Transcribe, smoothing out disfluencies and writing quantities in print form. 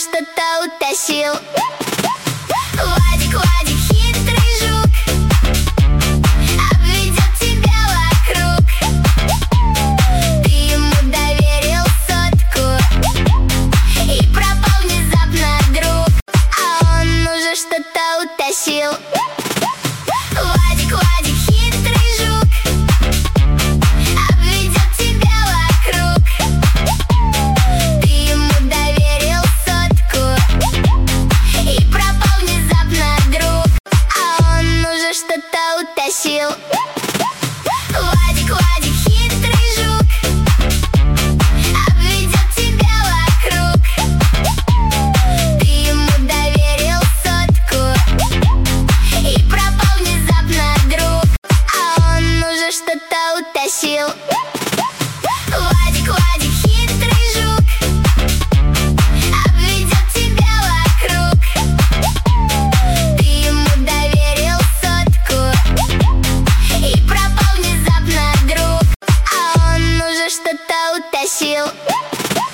что-то утащил. Вадик, Вадик, хитрый жук, обведет тебя вокруг. Ты ему доверил сотку и пропал внезапно друг, а он уже что-то утащил. Вадик, Вадик, хитрый жук, обведет тебя вокруг. Ты ему доверил сотку и пропал внезапно друг, а он уже что-то утащил. Вадик, Вадик, хитрый жук, обведет тебя вокруг. Ты ему доверил сотку и пропал внезапно друг, а он уже что-то утащил. Вадик, Вадик, хитрый жук, обведет тебя вокруг. Ты ему доверил сотку и пропал внезапно друг, а он уже что-то утащил.